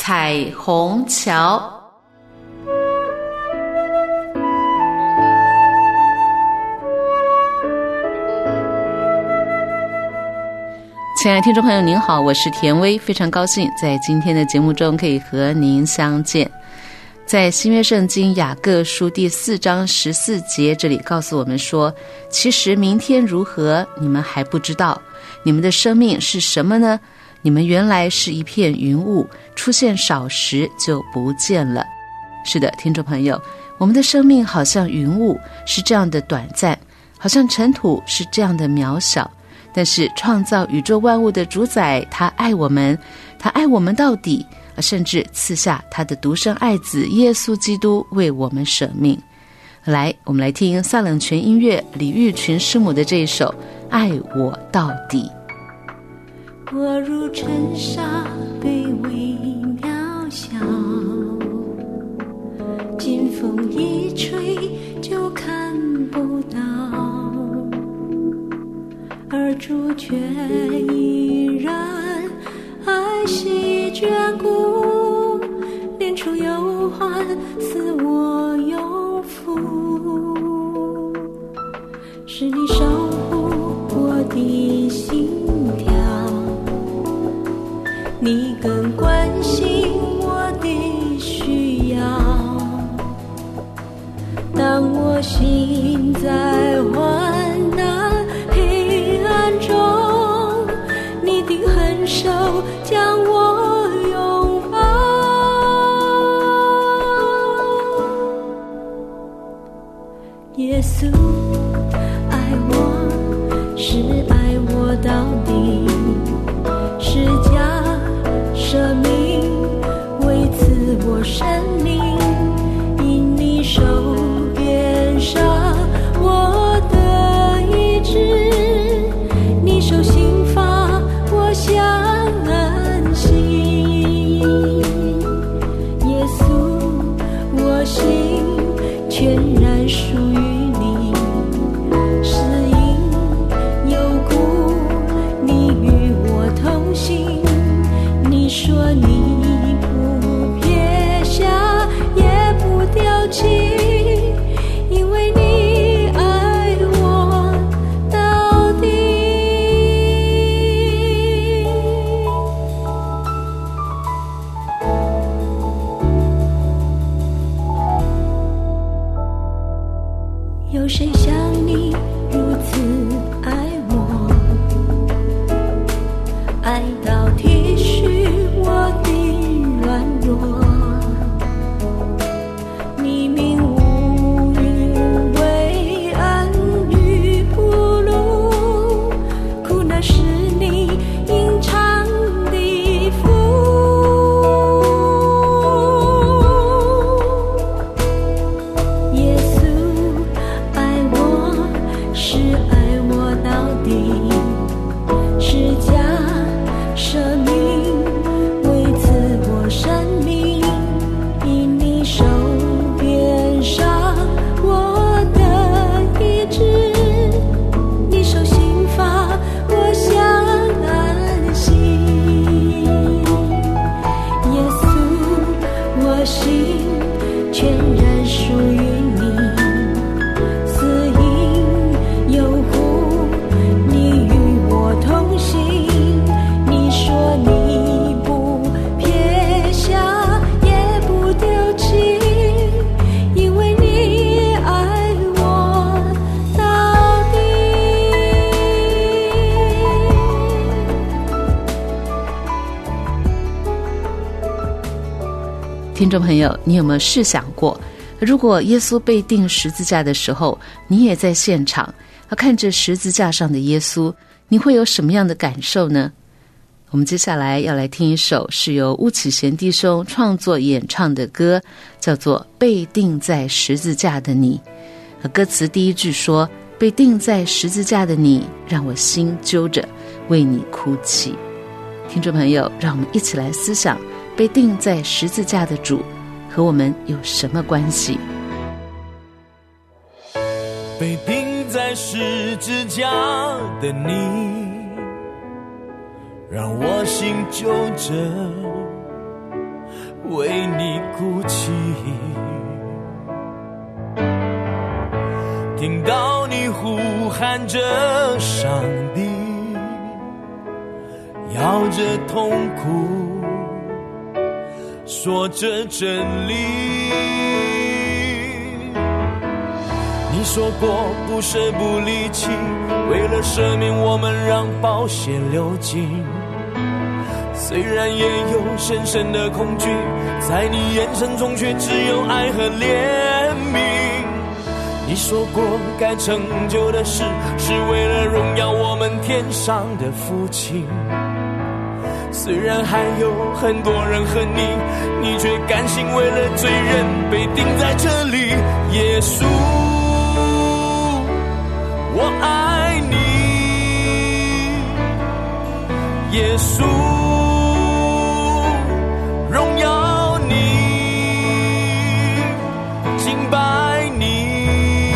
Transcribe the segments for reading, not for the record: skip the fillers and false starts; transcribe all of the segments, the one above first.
彩虹桥。亲爱的听众朋友您好，我是田薇，非常高兴在今天的节目中可以和您相见。在新约圣经雅各书第4章14节，这里告诉我们说，其实明天如何你们还不知道，你们的生命是什么呢？你们原来是一片云雾，出现少时就不见了。是的，听众朋友，我们的生命好像云雾，是这样的短暂，好像尘土是这样的渺小，但是创造宇宙万物的主宰，他爱我们，他爱我们到底，甚至赐下他的独生爱子耶稣基督为我们舍命。来，我们来听撒冷泉音乐李玉群师母的这一首《爱我到底》。 我如尘沙，卑微渺小，经风一吹就看不到，而主却依然爱惜眷顾，连出忧患，赐我有福，是你守护我的心跳，你更关心我的需要，当我心在患难黑暗中，你的横手将我拥抱，耶稣爱我，是爱我到底，是加舍命，为赐我生命，因你手边上我的医治，你手心发我相安心，耶稣我心全然属于你，是因有故你与我同行，你说你不撇下也不丢弃，因为你爱我到底。有谁像你如此爱我，爱到体恤我的软弱，你明无云为安于铺路，苦难是你隐藏的福，耶稣爱我，是爱我到底，是加舍命，为赐我生命，因你手边上我的医治，你手心发我相安心，耶稣我心全然属于你，死因有故你与我同行，你说你不撇下也不丢弃，因为你爱我到底。 听众朋友，你有没有试想过，如果耶稣被钉十字架的时候，你也在现场，看着十字架上的耶稣，你会有什么样的感受呢？我们接下来要来听一首是由巫启贤弟兄创作演唱的歌，叫做《被钉在十字架的你》。歌词第一句说，被钉在十字架的你，让我心揪着，为你哭泣。听众朋友，让我们一起来思想，被钉在十字架的主和我们有什么关系？ 被钉在十字架的你，让我心揪着， 听到你呼喊着上帝，摇着痛苦，说着真理。你说过不舍不离弃，为了赦免我们让宝血流尽。虽然也有深深的恐惧，在你眼神中却只有爱和怜悯。你说过该成就的事，是为了荣耀我们天上的父亲。虽然还有很多人恨你，你却甘心为了罪人被钉在这里。耶稣，我爱你。耶稣，荣耀你，敬拜你，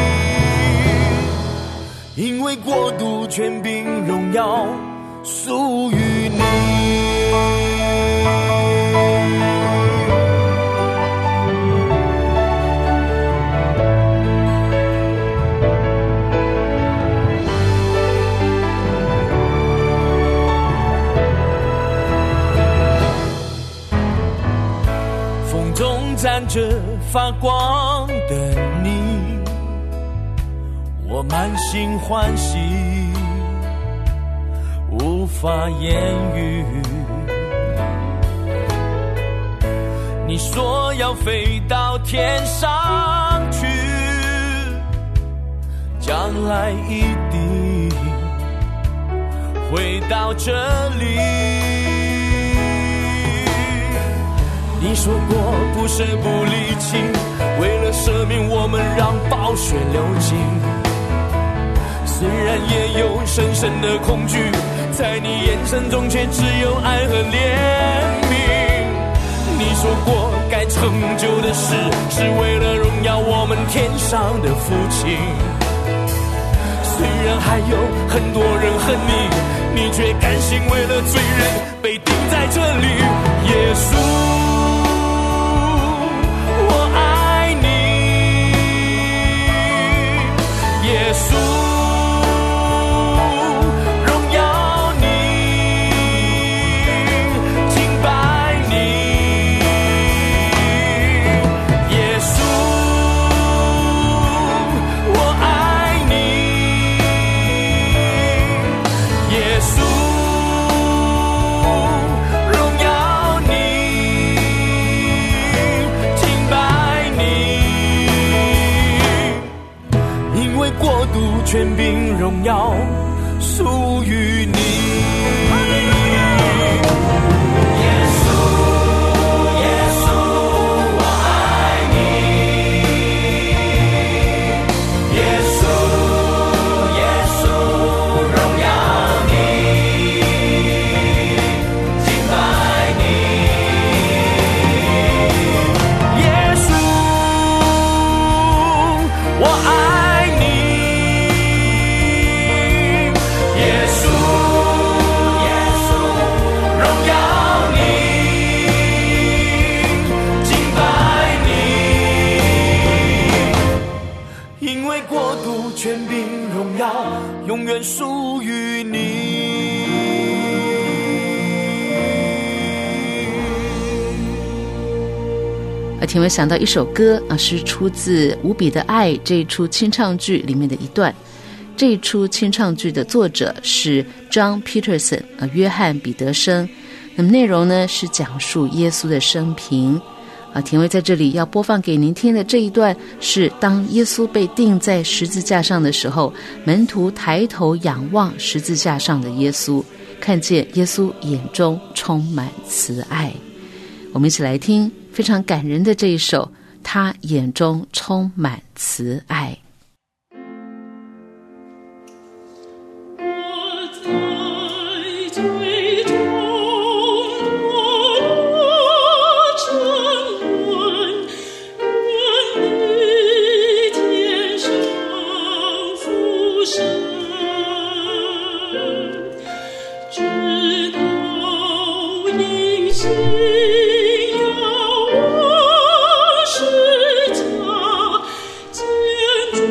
因为国度、权柄、荣耀属于你。风中站着发光的你，我满心欢喜，无法言语。你说要飞到天上去，将来一定回到这里。你说过不舍不离弃，为了赦免我们让宝血流尽。虽然也有深深的恐惧，在你眼神中却只有爱和怜悯。你说过该成就的事，是为了荣耀我们天上的父亲。虽然还有很多人恨你，你却甘心为了罪人被钉在这里。耶稣，我爱你。耶稣，权柄荣耀属于你。永远属于你。 田伟想到一首歌是出自《无比的爱》这一出清唱剧里面的一段。这一出清唱剧的作者是 John Peterson 约翰彼得生。那么内容呢是讲述耶稣的生平。田伟在这里要播放给您听的这一段是当耶稣被钉在十字架上的时候，门徒抬头仰望十字架上的耶稣，看见耶稣眼中充满慈爱。我们一起来听非常感人的这一首他眼中充满慈爱。 天主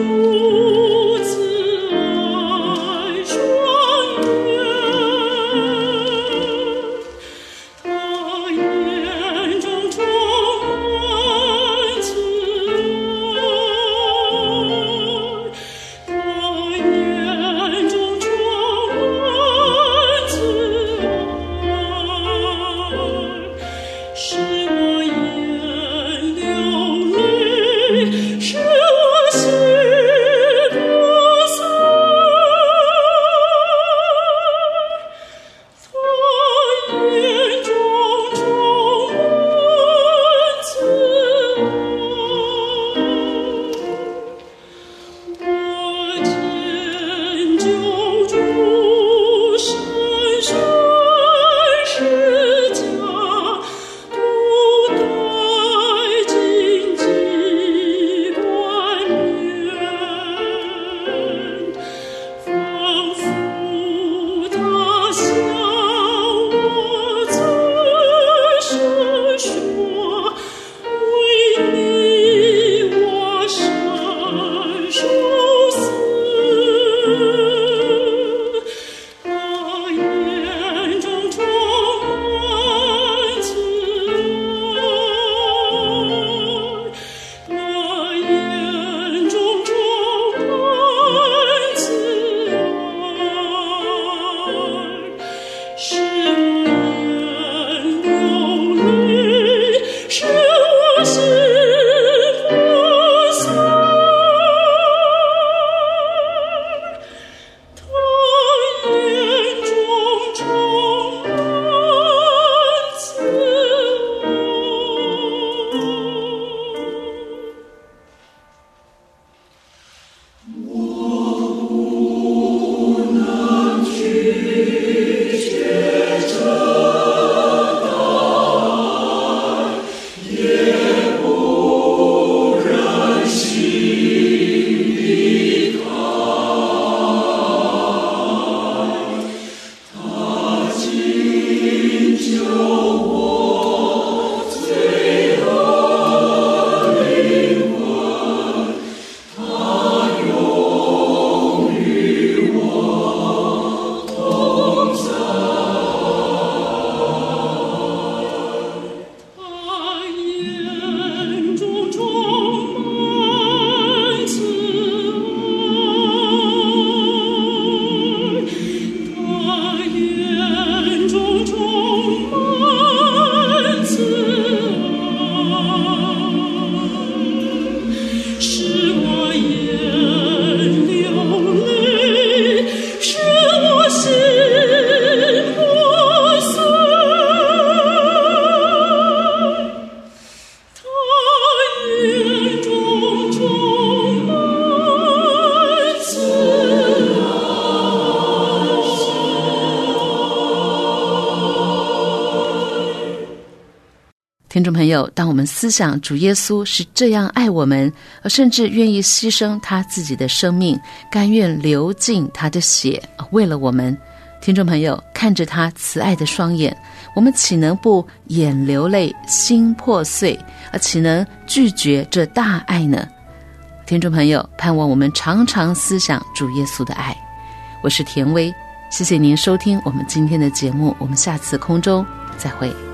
听众朋友，当我们思想主耶稣是这样爱我们，而甚至愿意牺牲他自己的生命，甘愿流尽他的血，为了我们，听众朋友，看着他慈爱的双眼，我们岂能不眼流泪心破碎，而岂能拒绝这大爱呢？听众朋友，盼望我们常常思想主耶稣的爱。我是田薇，谢谢您收听我们今天的节目，我们下次空中再会。